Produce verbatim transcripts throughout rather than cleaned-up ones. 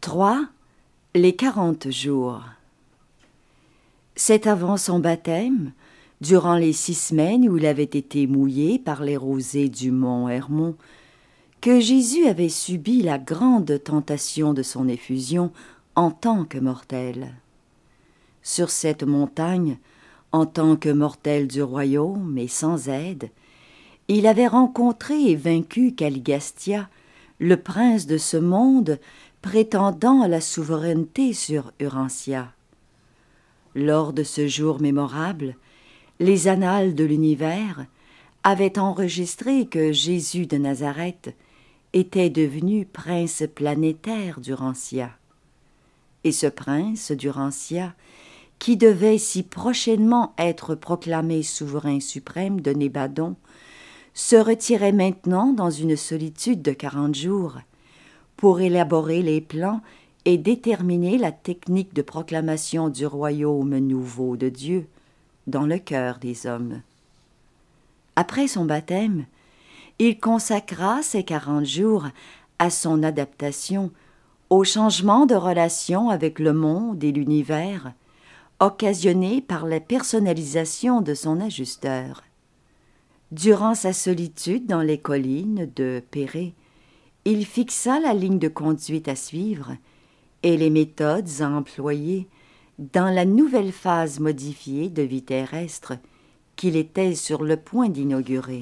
trois. Les quarante jours. C'est avant son baptême, durant les six semaines où il avait été mouillé par les rosées du mont Hermon, que Jésus avait subi la grande tentation de son effusion en tant que mortel. Sur cette montagne, en tant que mortel du royaume et sans aide, il avait rencontré et vaincu Caligastia, le prince de ce monde prétendant à la souveraineté sur Urantia. Lors de ce jour mémorable, les annales de l'univers avaient enregistré que Jésus de Nazareth était devenu prince planétaire d'Urantia. Et ce prince d'Urantia, qui devait si prochainement être proclamé souverain suprême de Nébadon, se retirait maintenant dans une solitude de quarante jours pour élaborer les plans et déterminer la technique de proclamation du royaume nouveau de Dieu dans le cœur des hommes. Après son baptême, il consacra ces quarante jours à son adaptation au changement de relation avec le monde et l'univers, occasionné par la personnalisation de son ajusteur. Durant sa solitude dans les collines de Pérée, il fixa la ligne de conduite à suivre et les méthodes à employer dans la nouvelle phase modifiée de vie terrestre qu'il était sur le point d'inaugurer.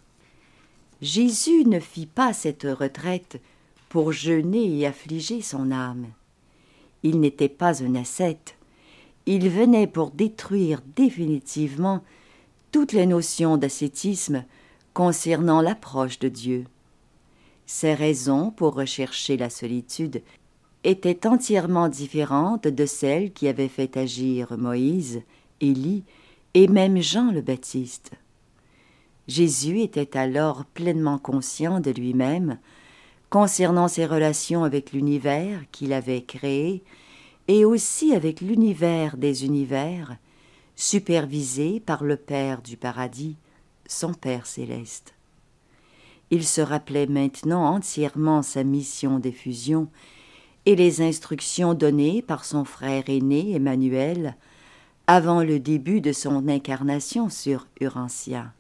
Jésus ne fit pas cette retraite pour jeûner et affliger son âme. Il n'était pas un ascète. Il venait pour détruire définitivement toutes les notions d'ascétisme concernant l'approche de Dieu. Ses raisons pour rechercher la solitude étaient entièrement différentes de celles qui avaient fait agir Moïse, Élie et même Jean le Baptiste. Jésus était alors pleinement conscient de lui-même concernant ses relations avec l'univers qu'il avait créé et aussi avec l'univers des univers, supervisé par le Père du paradis, son Père céleste. Il se rappelait maintenant entièrement sa mission d'effusion et les instructions données par son frère aîné Emmanuel avant le début de son incarnation sur Urantia.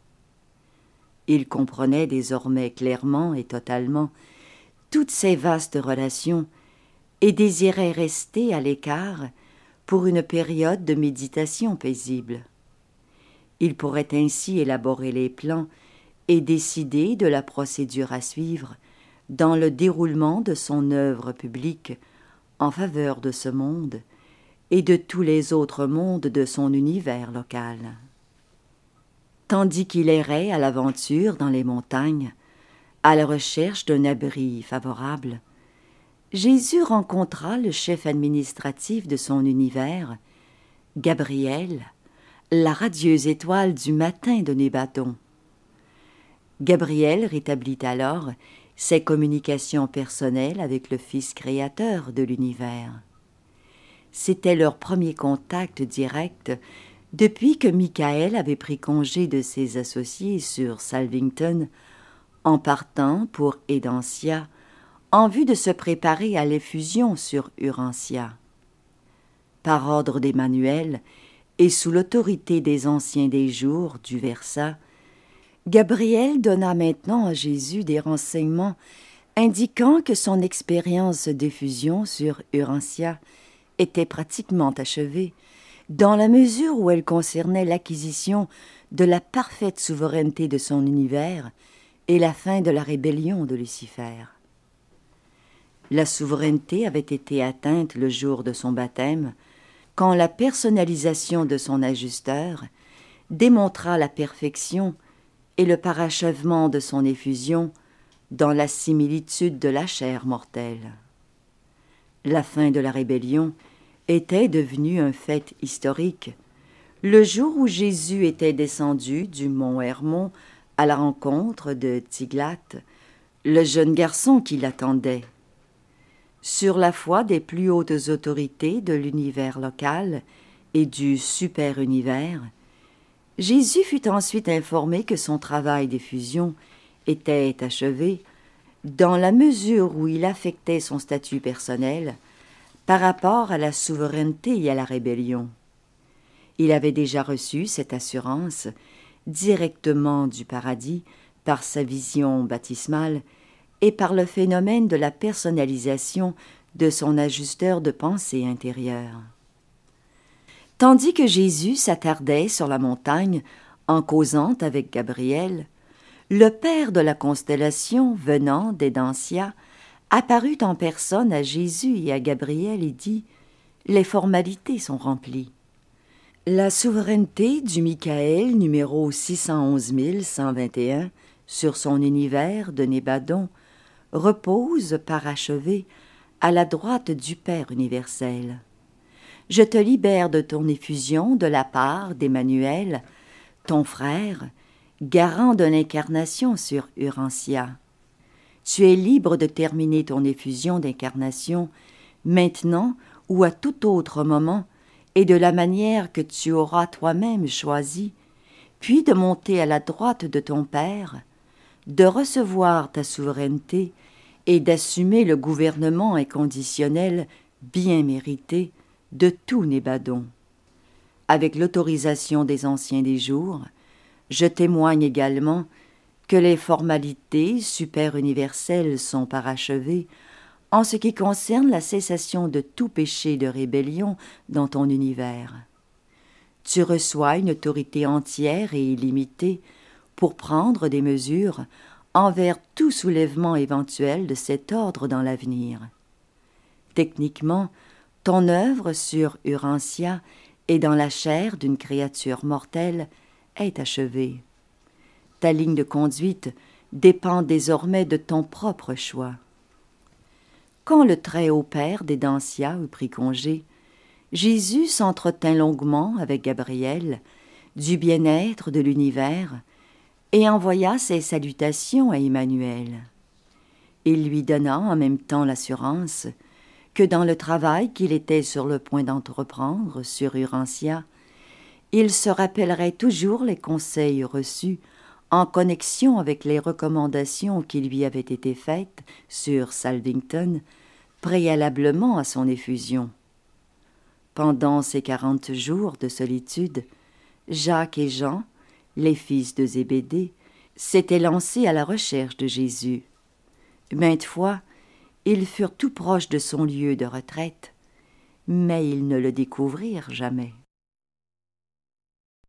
Il comprenait désormais clairement et totalement toutes ces vastes relations et désirait rester à l'écart pour une période de méditation paisible. Il pourrait ainsi élaborer les plans et décider de la procédure à suivre dans le déroulement de son œuvre publique en faveur de ce monde et de tous les autres mondes de son univers local. Tandis qu'il errait à l'aventure dans les montagnes, à la recherche d'un abri favorable, Jésus rencontra le chef administratif de son univers, Gabriel, la radieuse étoile du matin de Nébadon. Gabriel rétablit alors ses communications personnelles avec le Fils créateur de l'univers. C'était leur premier contact direct depuis que Michael avait pris congé de ses associés sur Salvington en partant pour Édentia en vue de se préparer à l'effusion sur Urantia. Par ordre d'Emmanuel et sous l'autorité des anciens des jours du Versa, Gabriel donna maintenant à Jésus des renseignements indiquant que son expérience d'effusion sur Urantia était pratiquement achevée, dans la mesure où elle concernait l'acquisition de la parfaite souveraineté de son univers et la fin de la rébellion de Lucifer. La souveraineté avait été atteinte le jour de son baptême, quand la personnalisation de son ajusteur démontra la perfection et le parachèvement de son effusion dans la similitude de la chair mortelle. La fin de la rébellion était devenue un fait historique, le jour où Jésus était descendu du mont Hermon à la rencontre de Tiglath, le jeune garçon qui l'attendait. Sur la foi des plus hautes autorités de l'univers local et du super-univers, Jésus fut ensuite informé que son travail d'effusion était achevé dans la mesure où il affectait son statut personnel par rapport à la souveraineté et à la rébellion. Il avait déjà reçu cette assurance directement du paradis par sa vision baptismale et par le phénomène de la personnalisation de son ajusteur de pensée intérieure. Tandis que Jésus s'attardait sur la montagne en causant avec Gabriel, le père de la constellation, venant d'Édancia, apparut en personne à Jésus et à Gabriel et dit « Les formalités sont remplies. » La souveraineté du Michael numéro six cent onze mille cent vingt et un sur son univers de Nébadon repose parachevé à la droite du Père universel. Je te libère de ton effusion de la part d'Emmanuel, ton frère, garant de l'incarnation sur Urantia. Tu es libre de terminer ton effusion d'incarnation maintenant ou à tout autre moment et de la manière que tu auras toi-même choisie, puis de monter à la droite de ton Père, de recevoir ta souveraineté et d'assumer le gouvernement inconditionnel bien mérité de tout Nébadon. Avec l'autorisation des anciens des jours, je témoigne également que les formalités super-universelles sont parachevées en ce qui concerne la cessation de tout péché de rébellion dans ton univers. Tu reçois une autorité entière et illimitée pour prendre des mesures envers tout soulèvement éventuel de cet ordre dans l'avenir. Techniquement, ton œuvre sur Urantia et dans la chair d'une créature mortelle est achevée. Ta ligne de conduite dépend désormais de ton propre choix. Quand le Très-Haut Père d'Édancia eut pris congé, Jésus s'entretint longuement avec Gabriel du bien-être de l'univers et envoya ses salutations à Emmanuel. Il lui donna en même temps l'assurance que dans le travail qu'il était sur le point d'entreprendre sur Urantia, il se rappellerait toujours les conseils reçus en connexion avec les recommandations qui lui avaient été faites sur Salvington préalablement à son effusion. Pendant ces quarante jours de solitude, Jacques et Jean, les fils de Zébédée, s'étaient lancés à la recherche de Jésus. Maintes fois, ils furent tout proches de son lieu de retraite, mais ils ne le découvrirent jamais.